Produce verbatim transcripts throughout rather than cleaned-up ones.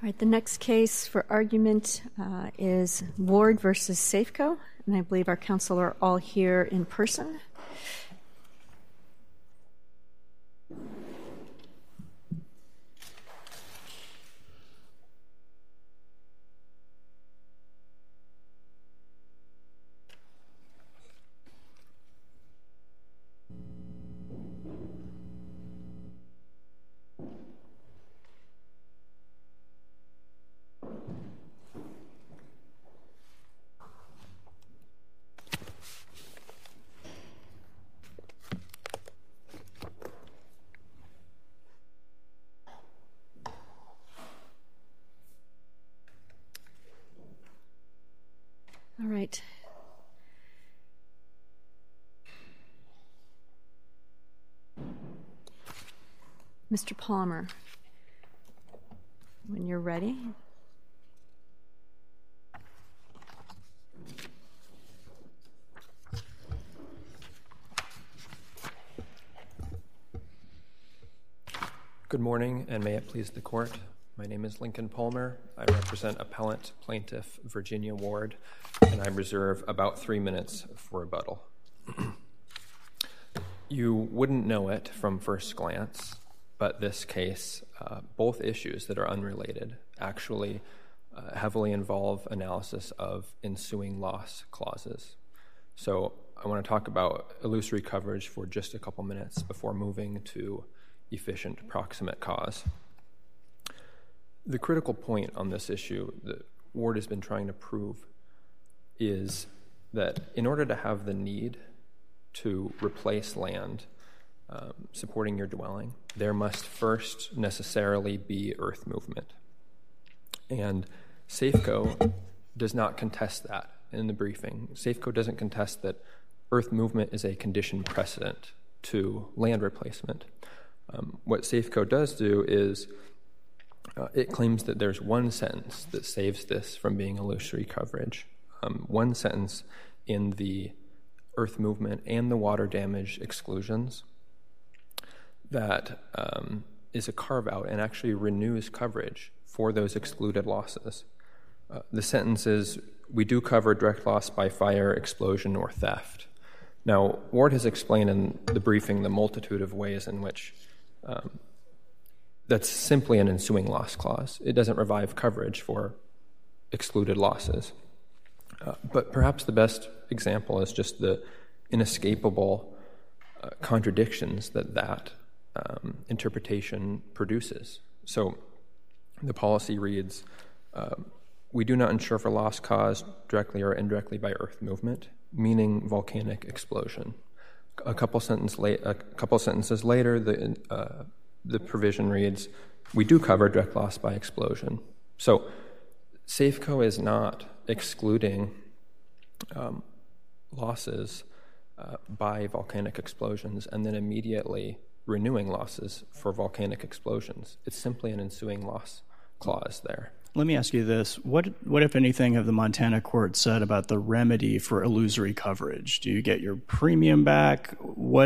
All right, the next case for argument uh, is Ward versus Safeco, and I believe our counsel are all here in person. All right. Mister Palmer, when you're ready. Good morning, and may it please the court. My name is Lincoln Palmer. I represent appellant plaintiff Virginia Ward, and I reserve about three minutes for rebuttal. You wouldn't know it from first glance, but this case, uh, both issues that are unrelated, actually uh, heavily involve analysis of ensuing loss clauses. So I want to talk about illusory coverage for just a couple minutes before moving to efficient proximate cause. The critical point on this issue that Ward has been trying to prove is that in order to have the need to replace land um, supporting your dwelling, there must first necessarily be earth movement. And Safeco does not contest that in the briefing. Safeco doesn't contest that earth movement is a condition precedent to land replacement. Um, what Safeco does do is uh, it claims that there's one sentence that saves this from being illusory coverage. Um, one sentence in the earth movement and the water damage exclusions that um, is a carve-out and actually renews coverage for those excluded losses. Uh, the sentence is, we do cover direct loss by fire, explosion, or theft. Now, Ward has explained in the briefing the multitude of ways in which um, that's simply an ensuing loss clause. It doesn't revive coverage for excluded losses. Uh, but perhaps the best example is just the inescapable uh, contradictions that that um, interpretation produces. So the policy reads, um, we do not insure for loss caused directly or indirectly by earth movement, meaning volcanic explosion. A couple, sentence la- a couple sentences later, the, uh, the provision reads, we do cover direct loss by explosion. So Safeco is not excluding um, losses uh, by volcanic explosions and then immediately renewing losses for volcanic explosions. It's simply an ensuing loss clause there. Let me ask you this. What, what, if anything, have the Montana court said about the remedy for illusory coverage? Do you get your premium back? What,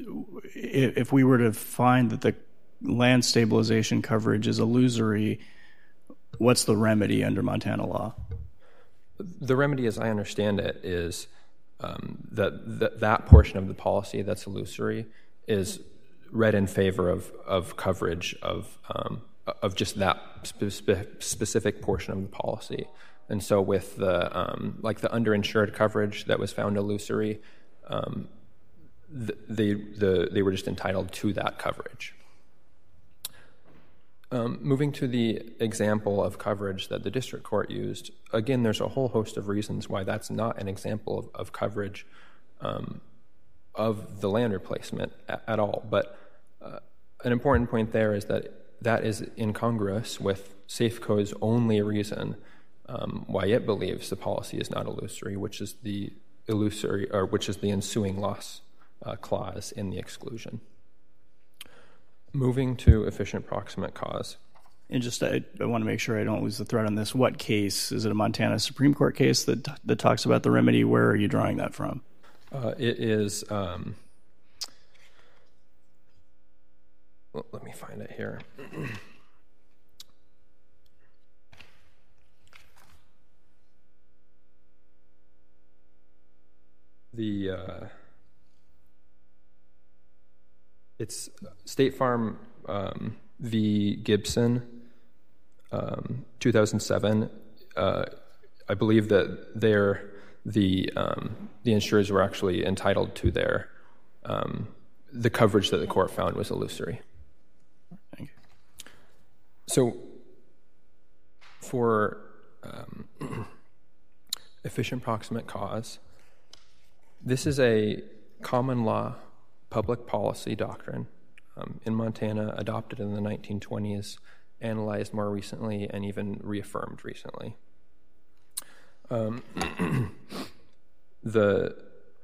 if we were to find that the land stabilization coverage is illusory, what's the remedy under Montana law? The remedy, as I understand it, is um, that, that that portion of the policy that's illusory is read in favor of, of coverage of um, of just that spe- specific portion of the policy. And so with the um, like the underinsured coverage that was found illusory, um, th- they the they were just entitled to that coverage. Um, moving to the example of coverage that the district court used, again, there's a whole host of reasons why that's not an example of, of coverage um, of the land replacement at, at all. But uh, an important point there is that that is incongruous with Safeco's only reason um, why it believes the policy is not illusory, which is the illusory, or which is the ensuing loss uh, clause in the exclusion. Moving to efficient proximate cause. And just, I, I want to make sure I don't lose the thread on this. What case? Is it a Montana Supreme Court case that that talks about the remedy? Where are you drawing that from? Uh, it is, um, well, let me find it here. the uh, it's State Farm um, v. Gibson, um, two thousand seven. Uh, I believe that they're the um, the insurers were actually entitled to their um, the coverage that the court found was illusory. Thank you. So, for um, efficient proximate cause, this is a common law public policy doctrine um, in Montana, adopted in the nineteen twenties, analyzed more recently, and even reaffirmed recently. Um, the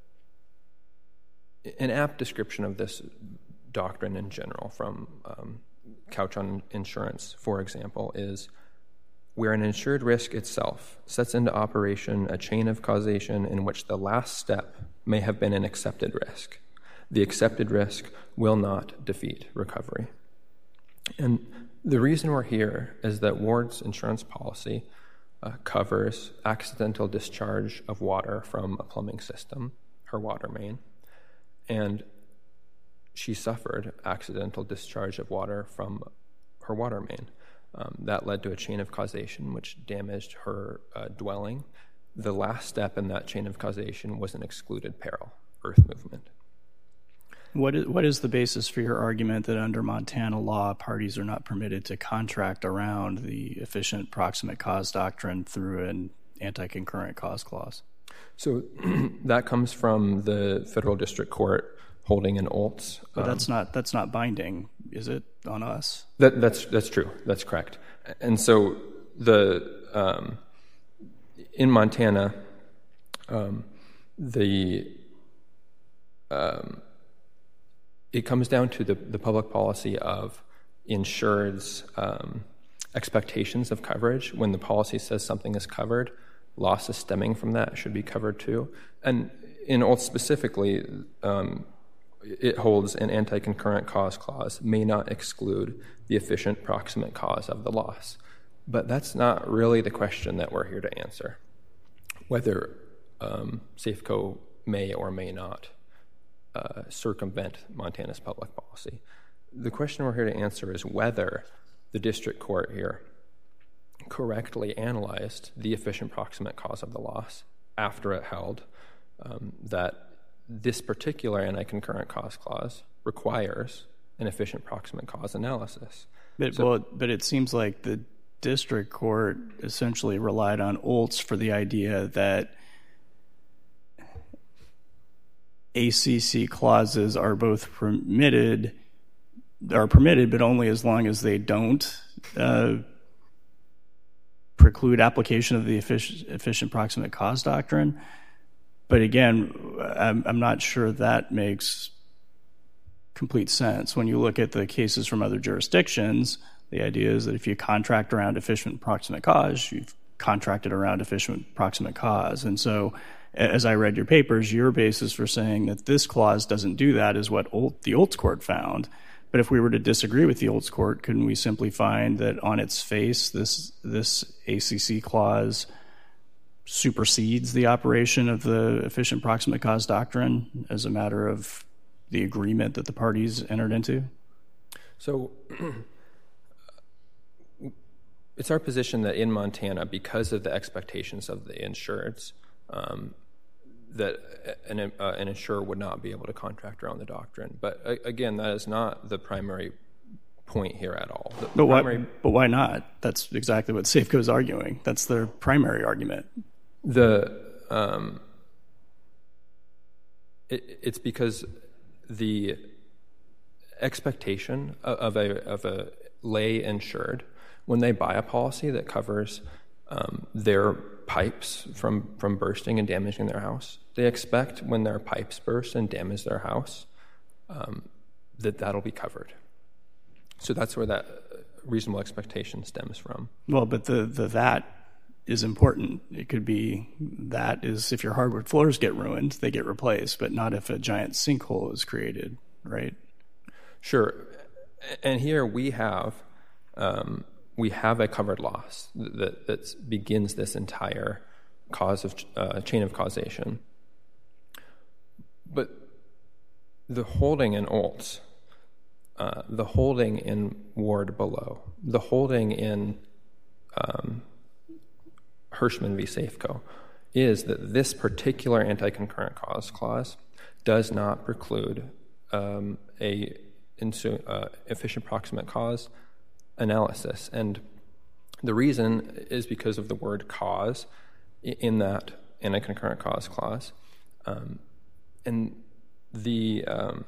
an apt description of this doctrine in general from um, Couch on Insurance, for example, is where an insured risk itself sets into operation a chain of causation in which the last step may have been an accepted risk. The accepted risk will not defeat recovery. And the reason we're here is that Ward's insurance policy uh, covers accidental discharge of water from a plumbing system, her water main, and she suffered accidental discharge of water from her water main. Um, that led to a chain of causation which damaged her uh, dwelling. The last step in that chain of causation was an excluded peril, earth movement. What is, what is the basis for your argument that under Montana law, parties are not permitted to contract around the efficient proximate cause doctrine through an anti-concurrent cause clause? So that comes from the federal district court holding in Olds. But um, that's not that's not binding, is it, on us? That, that's that's true. That's correct. And so the um, in Montana, um, the um, it comes down to the, the public policy of insured's um, expectations of coverage. When the policy says something is covered, losses stemming from that should be covered too. And in Olds specifically, um, it holds an anti-concurrent cause clause may not exclude the efficient proximate cause of the loss. But that's not really the question that we're here to answer, whether um, Safeco may or may not uh, circumvent Montana's public policy. The question we're here to answer is whether the district court here correctly analyzed the efficient proximate cause of the loss after it held um, that this particular anti-concurrent cause clause requires an efficient proximate cause analysis. But, so, well, but it seems like the district court essentially relied on Olds for the idea that A C C clauses are both permitted, are permitted, but only as long as they don't uh, preclude application of the efficient, efficient proximate cause doctrine. But again, I'm, I'm not sure that makes complete sense. When you look at the cases from other jurisdictions, the idea is that if you contract around efficient proximate cause, you've contracted around efficient proximate cause. And so as I read your papers, your basis for saying that this clause doesn't do that is what Old, the Olds court found. But if we were to disagree with the Olds court, couldn't we simply find that on its face, this this A C C clause supersedes the operation of the efficient proximate cause doctrine as a matter of the agreement that the parties entered into? So it's our position that in Montana, because of the expectations of the insureds, um, that an, uh, an insurer would not be able to contract around the doctrine. But uh, again, that is not the primary point here at all. The but, primary... why, but why not? That's exactly what Safeco is arguing. That's their primary argument. The um, it, it's because the expectation of a of a lay insured, when they buy a policy that covers um, their pipes from, from bursting and damaging their house, they expect when their pipes burst and damage their house um, that that'll be covered. So that's where that reasonable expectation stems from. Well, but the, the that is important. It could be that is if your hardwood floors get ruined, they get replaced, but not if a giant sinkhole is created, right? Sure. And here we have um, we have a covered loss that, that begins this entire cause of uh, chain of causation. But the holding in Olds, uh, the holding in Ward below, the holding in um, Hirschman v. Safeco is that this particular anti-concurrent cause clause does not preclude um, a insu- uh, efficient proximate cause analysis. And the reason is because of the word cause in that anti-concurrent cause clause. Um, and the um,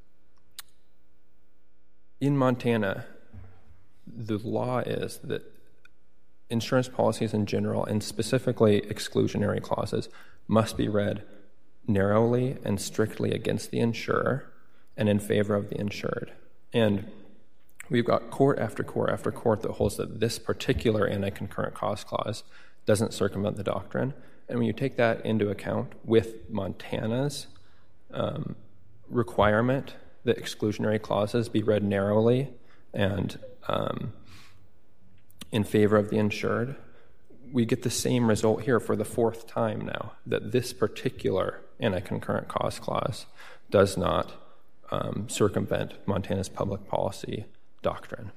in Montana, the law is that insurance policies in general, and specifically exclusionary clauses, must be read narrowly and strictly against the insurer and in favor of the insured. And we've got court after court after court that holds that this particular anti-concurrent cause clause doesn't circumvent the doctrine. And when you take that into account with Montana's um, requirement that exclusionary clauses be read narrowly and um, in favor of the insured, we get the same result here for the fourth time now, that this particular anti-concurrent cause clause does not um, circumvent Montana's public policy doctrine.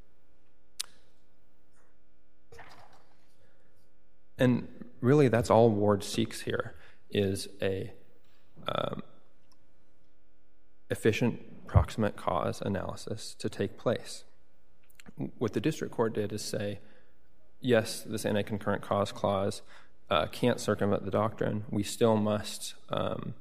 And really, that's all Ward seeks here, is a um, efficient proximate cause analysis to take place. What the district court did is say, yes, this anti-concurrent cause clause uh, can't circumvent the doctrine. We still must um,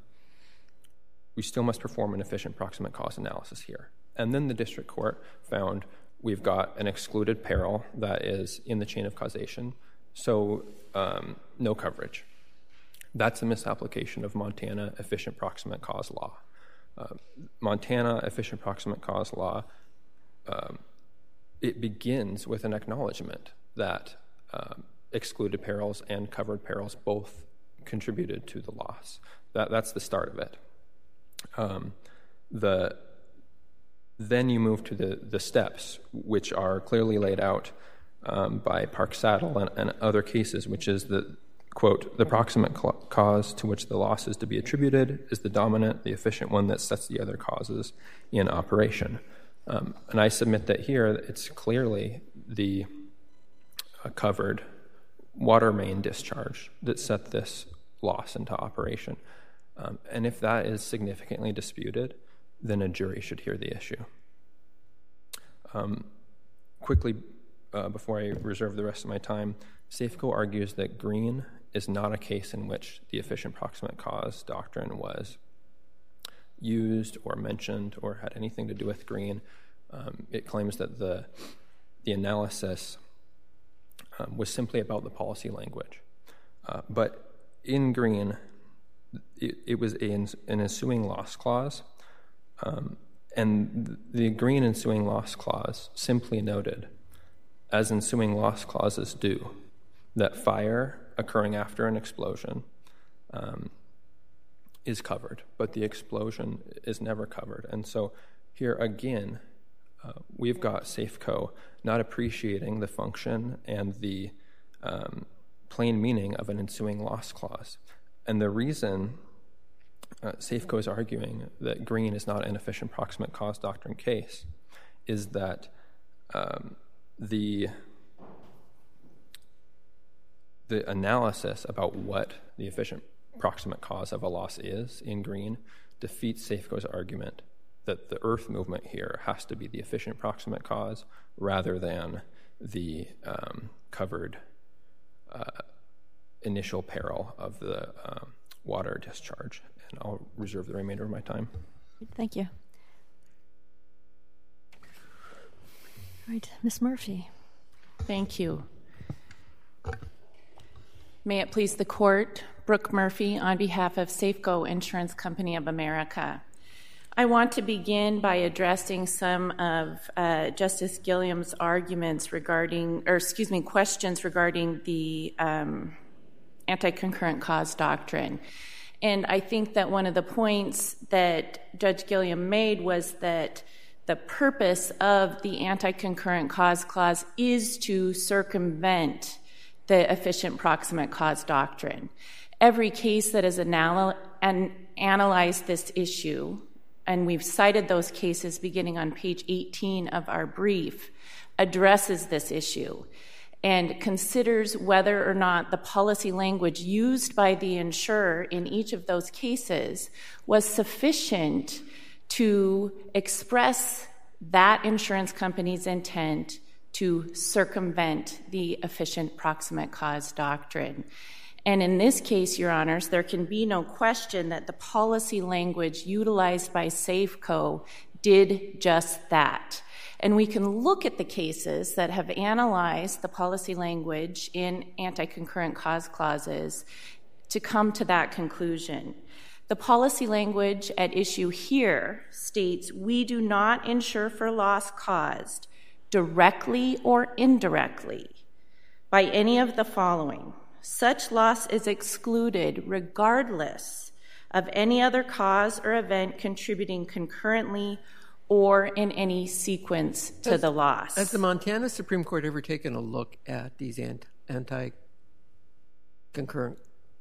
we still must perform an efficient proximate cause analysis here. And then the district court found we've got an excluded peril that is in the chain of causation, so um, no coverage. That's a misapplication of Montana efficient proximate cause law. Uh, Montana efficient proximate cause law, um, it begins with an acknowledgement that um, excluded perils and covered perils both contributed to the loss. That, that's the start of it. Um, the then you move to the, the steps, which are clearly laid out um, by Park Saddle and, and other cases, which is the, quote, the proximate cl- cause to which the loss is to be attributed is the dominant, the efficient one that sets the other causes in operation. Um, and I submit that here it's clearly the uh, covered water main discharge that set this loss into operation. Um, and if that is significantly disputed, then a jury should hear the issue. Um, quickly, uh, before I reserve the rest of my time, Safeco argues that Green is not a case in which the efficient proximate cause doctrine was used or mentioned or had anything to do with Green. Um, it claims that the, the analysis um, was simply about the policy language. Uh, but in Green, it, it was an, an ensuing loss clause, um, and the Green ensuing loss clause simply noted, as ensuing loss clauses do, that fire occurring after an explosion um, is covered, but the explosion is never covered. And so here again, uh, we've got Safeco not appreciating the function and the um, plain meaning of an ensuing loss clause. And the reason uh, Safeco is arguing that Green is not an efficient proximate cause doctrine case is that um, the the analysis about what the efficient proximate cause of a loss is in Green defeats Safeco's argument that the earth movement here has to be the efficient proximate cause rather than the um, covered uh, initial peril of the um, water discharge. And I'll reserve the remainder of my time. Thank you. All right, Miz Murphy. Thank you. May it please the court, Brooke Murphy on behalf of Safeco Insurance Company of America. I want to begin by addressing some of uh, Justice Gilliam's arguments regarding, or excuse me, questions regarding the um, anti-concurrent cause doctrine. And I think that one of the points that Judge Gilliam made was that the purpose of the anti-concurrent cause clause is to circumvent the efficient proximate cause doctrine. Every case that is anal- an analyzed this issue, and we've cited those cases beginning on page eighteen of our brief, addresses this issue and considers whether or not the policy language used by the insurer in each of those cases was sufficient to express that insurance company's intent to circumvent the efficient proximate cause doctrine. And in this case, Your Honors, there can be no question that the policy language utilized by Safeco did just that. And we can look at the cases that have analyzed the policy language in anti-concurrent cause clauses to come to that conclusion. The policy language at issue here states, "We do not insure for loss caused directly or indirectly by any of the following. Such loss is excluded regardless of any other cause or event contributing concurrently or in any sequence to has, the loss." Has the Montana Supreme Court ever taken a look at these anti-concurrent?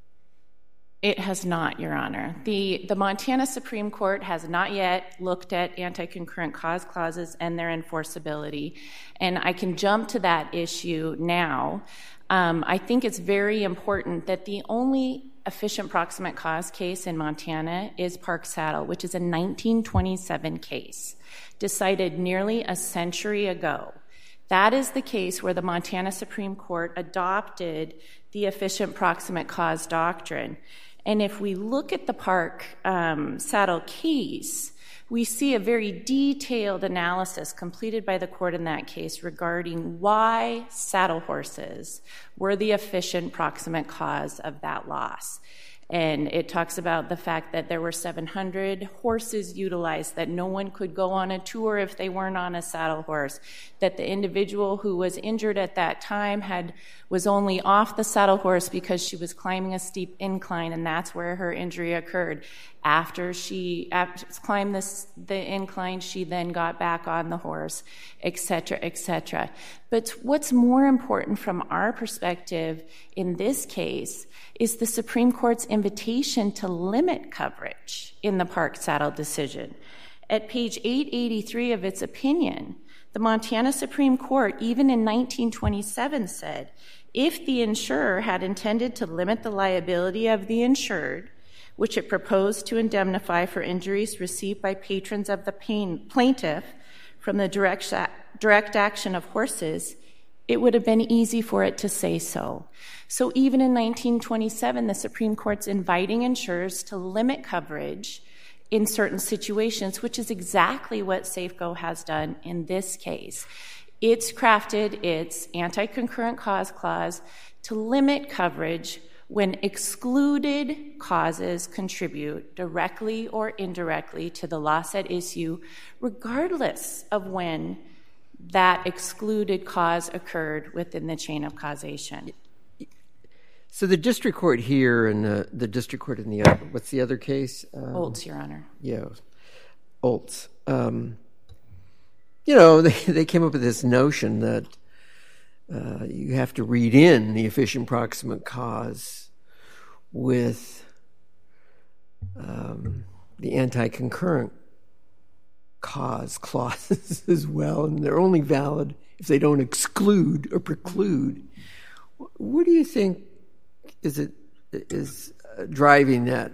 It has not, Your Honor. The, the Montana Supreme Court has not yet looked at anti-concurrent cause clauses and their enforceability, and I can jump to that issue now. Um, I think it's very important that the only efficient proximate cause case in Montana is Park Saddle, which is a nineteen twenty-seven case, decided nearly a century ago. That is the case where the Montana Supreme Court adopted the efficient proximate cause doctrine. And if we look at the Park um, Saddle case, we see a very detailed analysis completed by the court in that case regarding why saddle horses were the efficient proximate cause of that loss. And it talks about the fact that there were seven hundred horses utilized, that no one could go on a tour if they weren't on a saddle horse, that the individual who was injured at that time had was only off the saddle horse because she was climbing a steep incline, and that's where her injury occurred. After she after climbed this, the incline, she then got back on the horse, et cetera, et cetera. But what's more important from our perspective in this case is the Supreme Court's invitation to limit coverage in the Park Saddle decision. At page eight eighty-three of its opinion, the Montana Supreme Court, even in nineteen twenty-seven, said, if the insurer had intended to limit the liability of the insured, which it proposed to indemnify for injuries received by patrons of the pain, plaintiff from the direct, direct action of horses, it would have been easy for it to say so. So even in nineteen twenty-seven, the Supreme Court's inviting insurers to limit coverage in certain situations, which is exactly what Safeco has done in this case. It's crafted its anti-concurrent cause clause to limit coverage when excluded causes contribute directly or indirectly to the loss at issue, regardless of when that excluded cause occurred within the chain of causation. So the district court here and the, the district court in the other, what's the other case? Um, Olds, Your Honor. Yeah, Olds. Um, you know, they, they came up with this notion that uh, you have to read in the efficient proximate cause with um, the anti-concurrent cause clauses as well, and they're only valid if they don't exclude or preclude. What do you think is it is driving that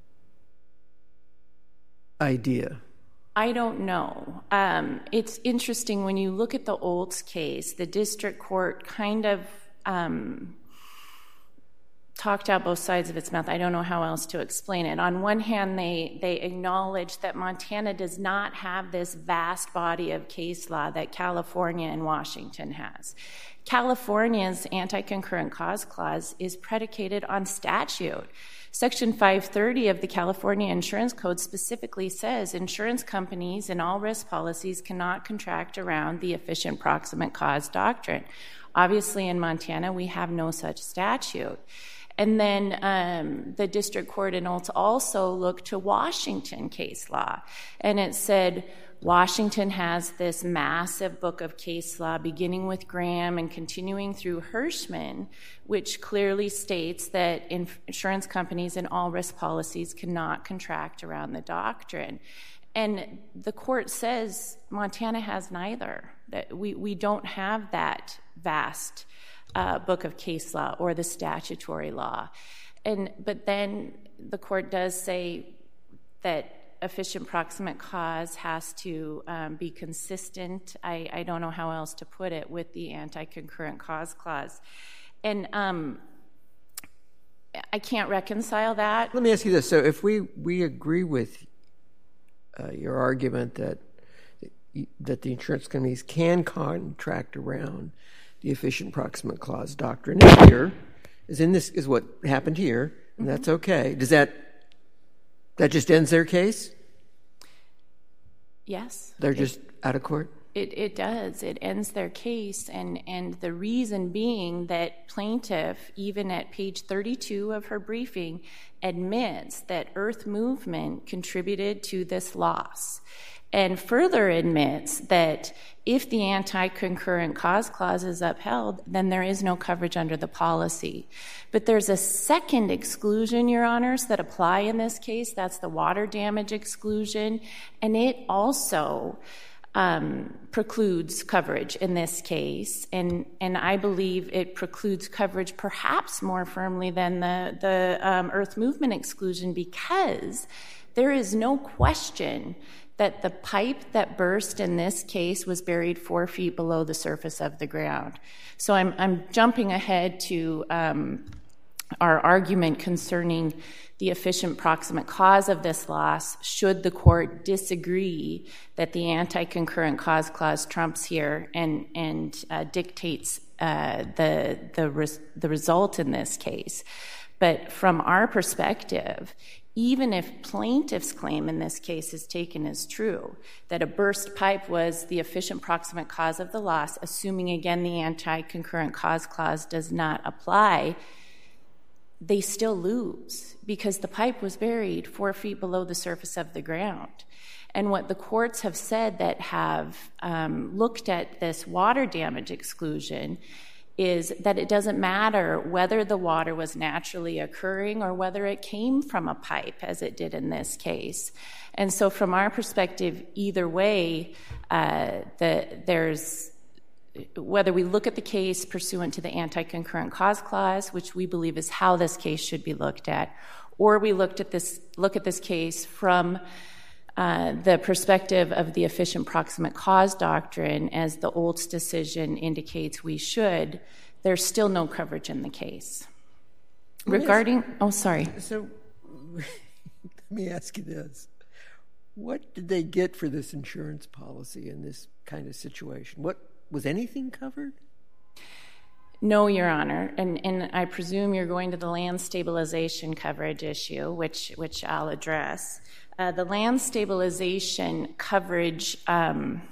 idea? I don't know. Um, it's interesting when you look at the Olds case, the district court kind of um, talked out both sides of its mouth. I don't know how else to explain it. On one hand, they, they acknowledge that Montana does not have this vast body of case law that California and Washington has. California's anti-concurrent cause clause is predicated on statute. Section five thirty of the California Insurance Code specifically says insurance companies and all risk policies cannot contract around the efficient proximate cause doctrine. Obviously, in Montana, we have no such statute. And then um, the district court in Olds also looked to Washington case law, and it said Washington has this massive book of case law beginning with Graham and continuing through Hirschman, which clearly states that insurance companies and all risk policies cannot contract around the doctrine. And the court says Montana has neither. That we, we don't have that vast uh, book of case law or the statutory law. And but then the court does say that efficient proximate cause has to um, be consistent. I, I don't know how else to put it with the anti-concurrent cause clause. And um, I can't reconcile that. Let me ask you this. So if we, we agree with uh, your argument that that the insurance companies can contract around the efficient proximate clause doctrine, and here is in this is what happened here, and that's okay. Does that that just ends their case? Yes. They're just it, out of court? It it does. It ends their case, and, and the reason being that plaintiff, even at page thirty-two of her briefing, admits that Earth Movement contributed to this loss, and further admits that if the anti-concurrent cause clause is upheld, then there is no coverage under the policy. But there's a second exclusion, Your Honors, that apply in this case. That's the water damage exclusion, and it also um, precludes coverage in this case. And, and I believe it precludes coverage perhaps more firmly than the, the um, Earth Movement exclusion, because there is no question that the pipe that burst in this case was buried four feet below the surface of the ground. So I'm, I'm jumping ahead to um, our argument concerning the efficient proximate cause of this loss, should the court disagree that the anti-concurrent cause clause trumps here and, and uh, dictates uh, the, the, res- the result in this case. But from our perspective, even if plaintiff's claim in this case is taken as true, that a burst pipe was the efficient proximate cause of the loss, assuming again the anti-concurrent cause clause does not apply, they still lose because the pipe was buried four feet below the surface of the ground. And what the courts have said that have um, looked at this water damage exclusion is that it doesn't matter whether the water was naturally occurring or whether it came from a pipe, as it did in this case. And so from our perspective, either way, uh, the, there's, whether we look at the case pursuant to the anti-concurrent cause clause, which we believe is how this case should be looked at, or we looked at this, look at this case from Uh, the perspective of the efficient proximate cause doctrine, as the Olds decision indicates we should, there's still no coverage in the case. Regarding, ask, oh, sorry. So let me ask you this. What did they get for this insurance policy in this kind of situation? What, was anything covered? No, Your Honor, and, and I presume you're going to the land stabilization coverage issue, which, which I'll address. Uh, the land stabilization coverage um,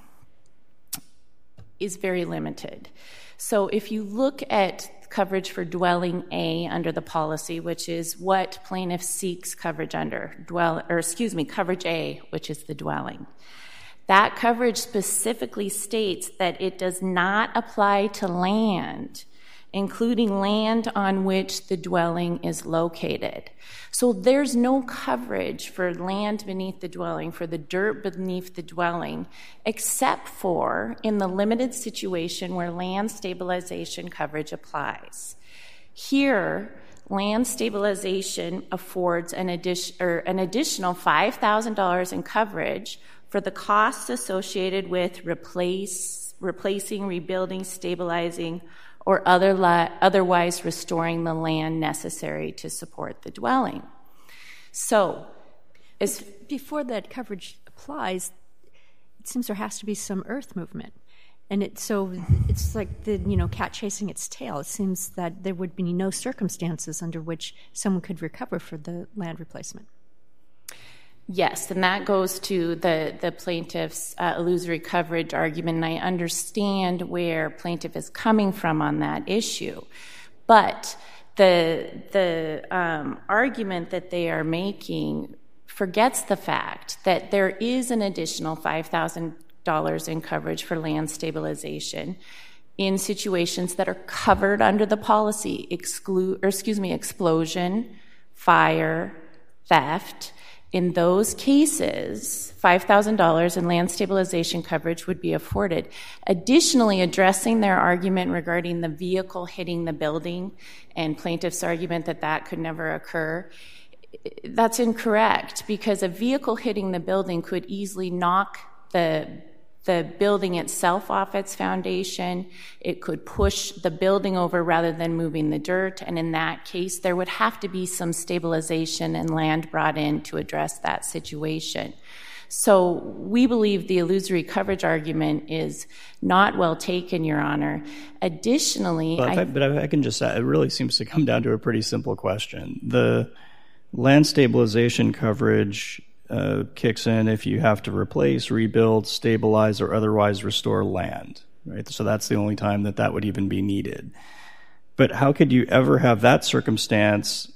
is very limited. So if you look at coverage for dwelling A under the policy, which is what plaintiff seeks coverage under, dwell, or excuse me, coverage A, which is the dwelling, that coverage specifically states that it does not apply to land, including land on which the dwelling is located. So there's no coverage for land beneath the dwelling, for the dirt beneath the dwelling, except for in the limited situation where land stabilization coverage applies. Here, land stabilization affords an, addition, or an additional five thousand dollars in coverage for the costs associated with replace, replacing, rebuilding, stabilizing, or other li- otherwise restoring the land necessary to support the dwelling. So, as before that coverage applies, it seems there has to be some earth movement. And it, so it's like the, you know, cat chasing its tail. It seems that there would be no circumstances under which someone could recover for the land replacement. Yes, and that goes to the, the plaintiff's uh, illusory coverage argument, and I understand where plaintiff is coming from on that issue. But The, the um, argument that they are making forgets the fact that there is an additional five thousand dollars in coverage for land stabilization in situations that are covered under the policy, exclude, or excuse me, explosion, fire, theft. In those cases, five thousand dollars in land stabilization coverage would be afforded. Additionally, addressing their argument regarding the vehicle hitting the building and plaintiff's argument that that could never occur, that's incorrect, because a vehicle hitting the building could easily knock the the building itself off its foundation. It could push the building over rather than moving the dirt, and in that case, there would have to be some stabilization and land brought in to address that situation. So we believe the illusory coverage argument is not well taken, Your Honor. Additionally... But, I, I, but I can just say, it really seems to come down to a pretty simple question. The land stabilization coverage uh, kicks in if you have to replace, rebuild, stabilize, or otherwise restore land, right? So that's the only time that that would even be needed. But how could you ever have that circumstance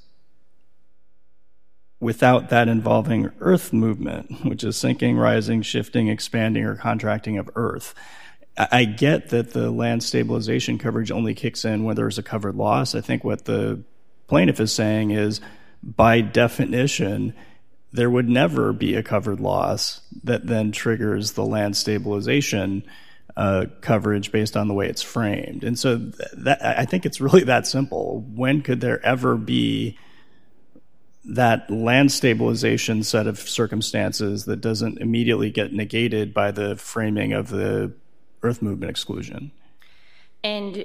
without that involving earth movement, which is sinking, rising, shifting, expanding, or contracting of earth? I get that the land stabilization coverage only kicks in when there's a covered loss. I think what the plaintiff is saying is, by definition, there would never be a covered loss that then triggers the land stabilization uh, coverage based on the way it's framed. And so that, I think it's really that simple. When could there ever be that land stabilization set of circumstances that doesn't immediately get negated by the framing of the earth movement exclusion? And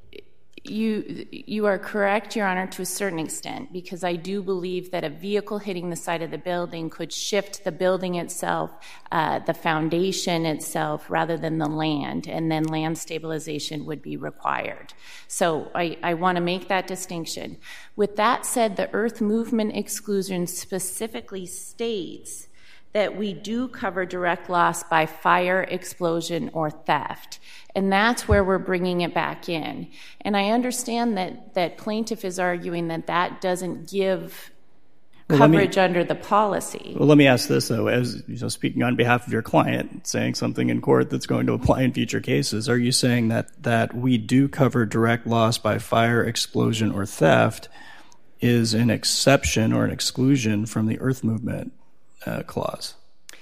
you you are correct, Your Honor, to a certain extent, because I do believe that a vehicle hitting the side of the building could shift the building itself, uh, the foundation itself, rather than the land, and then land stabilization would be required. So I, I want to make that distinction. With that said, the earth movement exclusion specifically states that we do cover direct loss by fire, explosion, or theft. And that's where we're bringing it back in. And I understand that, that plaintiff is arguing that that doesn't give well, coverage me, under the policy. Well, let me ask this, though. As you know, speaking on behalf of your client, saying something in court that's going to apply in future cases, are you saying that, that we do cover direct loss by fire, explosion, or theft is an exception or an exclusion from the earth movement uh, clause?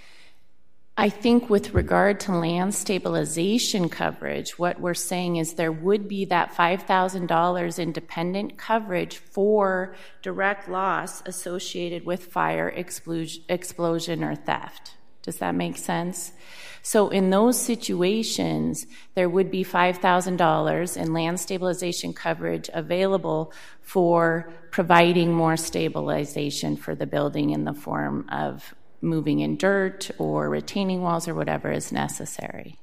I think with regard to land stabilization coverage, what we're saying is there would be that five thousand dollars independent coverage for direct loss associated with fire, explosion, explosion, or theft. Does that make sense? So in those situations, there would be five thousand dollars in land stabilization coverage available for providing more stabilization for the building in the form of moving in dirt or retaining walls or whatever is necessary.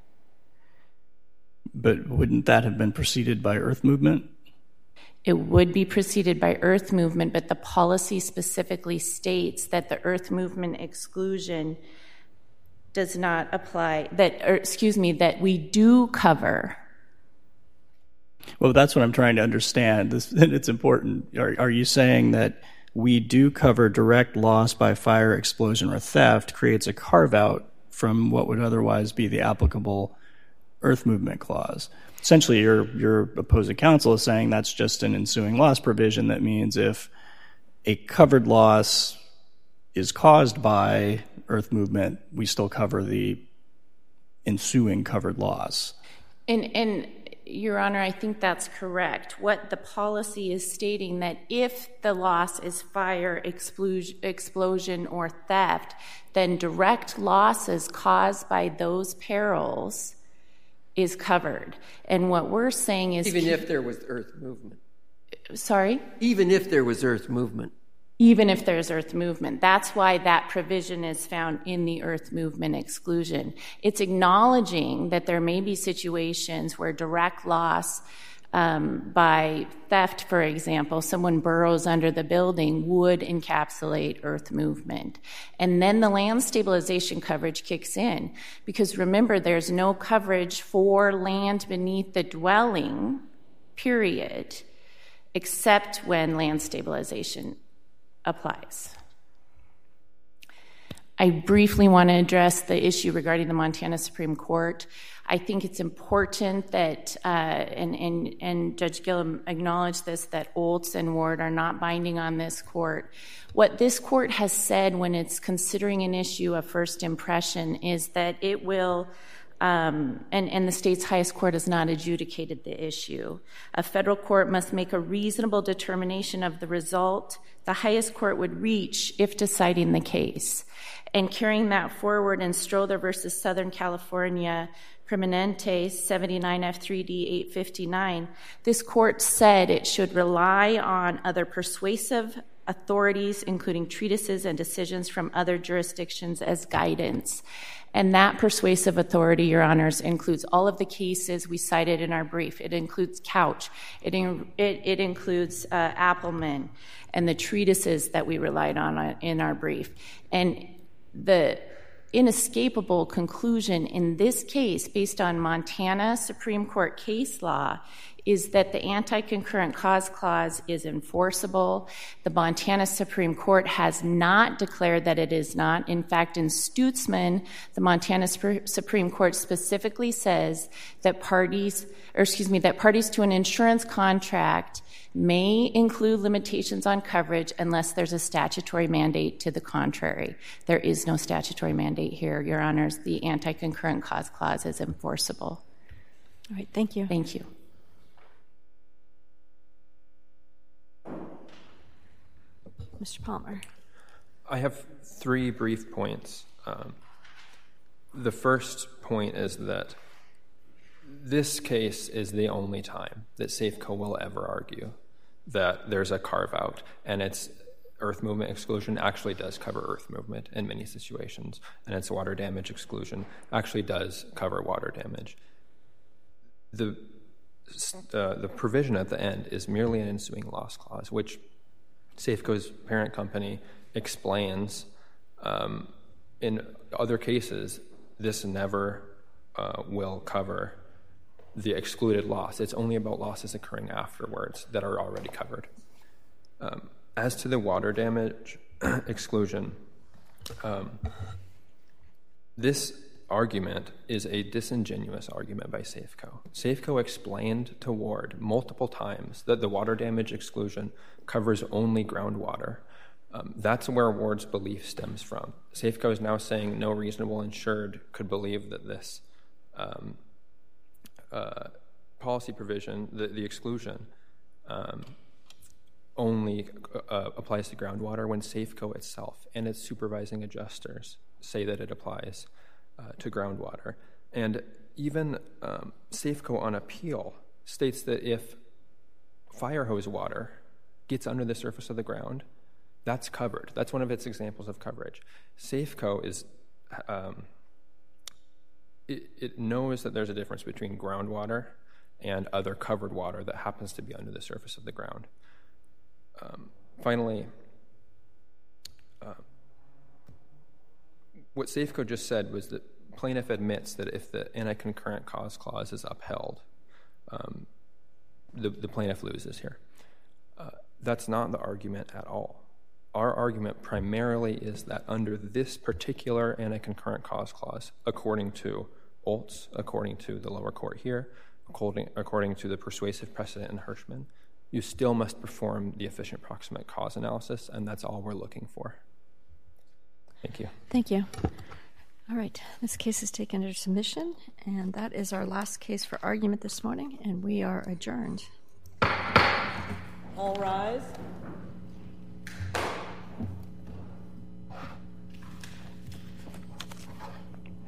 But wouldn't that have been preceded by earth movement? It would be preceded by earth movement, but the policy specifically states that the earth movement exclusion does not apply, that, or excuse me, that we do cover. Well, that's what I'm trying to understand. This, it's important. Are, are you saying that we do cover direct loss by fire, explosion, or theft creates a carve-out from what would otherwise be the applicable earth movement clause? Essentially, your, your opposing counsel is saying that's just an ensuing loss provision. That means if a covered loss is caused by earth movement, we still cover the ensuing covered loss. And, and Your Honor, I think that's correct. What the policy is stating that if the loss is fire, explosion, explosion, or theft, then direct losses caused by those perils is covered. And what we're saying is... Even if there was earth movement. Sorry? Even if there was earth movement. Even if there's earth movement. That's why that provision is found in the earth movement exclusion. It's acknowledging that there may be situations where direct loss um, by theft, for example, someone burrows under the building, would encapsulate earth movement. And then the land stabilization coverage kicks in. Because remember, there's no coverage for land beneath the dwelling, period. except when land stabilization applies. I briefly want to address the issue regarding the Montana Supreme Court. I think it's important that, uh, and, and, and Judge Gillum acknowledged this, that Olds and Ward are not binding on this court. What this court has said when it's considering an issue of first impression is that it will, um, and, and the state's highest court has not adjudicated the issue. A federal court must make a reasonable determination of the result the highest court would reach if deciding the case. And carrying that forward in Strother versus Southern California, Permanente seventy-nine F three D eight fifty-nine, this court said it should rely on other persuasive authorities, including treatises and decisions from other jurisdictions, as guidance. And that persuasive authority, Your Honors, includes all of the cases we cited in our brief. It includes Couch. It, in, it, it includes uh, Appelman and the treatises that we relied on in our brief. And the inescapable conclusion in this case, based on Montana Supreme Court case law, is that the anti-concurrent cause clause is enforceable. The Montana Supreme Court has not declared that it is not. In fact, in Stutzman, the Montana Supreme Court specifically says that parties, or excuse me, that parties to an insurance contract may include limitations on coverage unless there's a statutory mandate to the contrary. There is no statutory mandate here, Your Honors. The anti-concurrent cause clause is enforceable. All right, thank you. Thank you. Mister Palmer. I have three brief points. Um, the first point is that this case is the only time that Safeco will ever argue that there's a carve-out, and its earth movement exclusion actually does cover earth movement in many situations, and its water damage exclusion actually does cover water damage. The, uh, the provision at the end is merely an ensuing loss clause, which Safeco's parent company explains um, in other cases this never uh, will cover the excluded loss. It's only about losses occurring afterwards that are already covered. Um, as to the water damage exclusion, um, this argument is a disingenuous argument by Safeco. Safeco explained to Ward multiple times that the water damage exclusion covers only groundwater. Um, that's where Ward's belief stems from. Safeco is now saying no reasonable insured could believe that this um, uh, policy provision, the, the exclusion, um, only uh, applies to groundwater when Safeco itself and its supervising adjusters say that it applies uh, to groundwater. And even um, Safeco on appeal states that if fire hose water gets under the surface of the ground, that's covered. That's one of its examples of coverage. Safeco is, um, it, it knows that there's a difference between groundwater and other covered water that happens to be under the surface of the ground. Um, finally, uh, what Safeco just said was that plaintiff admits that if the anti-concurrent cause clause is upheld, um, the, the plaintiff loses here. Uh, that's not the argument at all. Our argument primarily is that under this particular anti-concurrent cause clause, according to Oltz, according to the lower court here, according, according to the persuasive precedent in Hirschman, you still must perform the efficient proximate cause analysis, and that's all we're looking for. Thank you. Thank you. All right, this case is taken under submission, and that is our last case for argument this morning, and we are adjourned. All rise.